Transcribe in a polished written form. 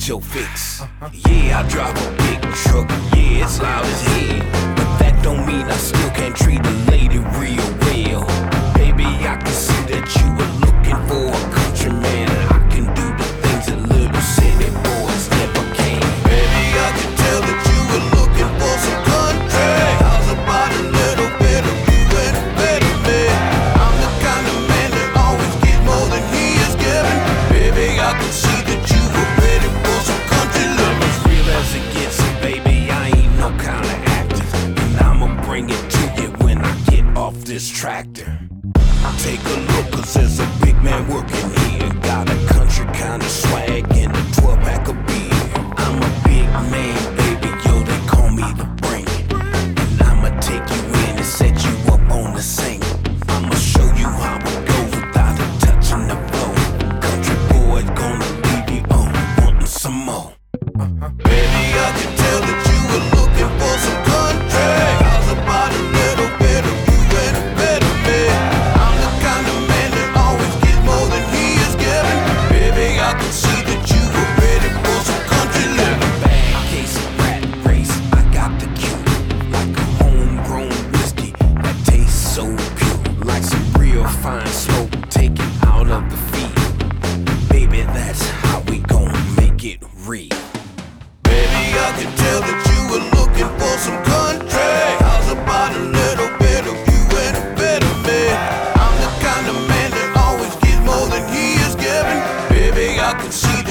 get your fix. Yeah, I drive a big truck, yeah, it's loud as hell, but that don't mean I still can't treat a lady real well. Baby, I can see that you were looking for a countryman, and I can do the things that little city boys never can. Baby, I can tell that you were looking for some country. How's about a little bit of you and a bit of me? I'm the kind of man that always gets more than he is given. Baby, I can see that you were ready for some country love. As real as it gets, baby, I ain't no kind of actor, and I'ma bring it to you when I get off this tractor. Take a look, cause there's a big man working here. Got a country kind of swag and a 12-pack of beer. I'm a big man, baby, yo, they call me the brain. And I'ma take you in and set you up on the sink. I'ma show you how it goes without a touching the floor. Country boys gonna leave you on wanting some more. Baby, I can tell that you were looking for some country. How's about a little bit of you and a bit of me? I'm the kind of man that always gets more than he is given. Baby, I can see that you were ready for some country living. Bad case of rat race, I got the cue, like a homegrown whiskey that tastes so pure, like some real fine smoke taken out of the field. Baby, that's how we gon' make it real. Baby, I can tell that you were looking for some country. How's about a little bit of you and a bit of me? I'm the kind of man that always gets more than he is given. Baby, I can see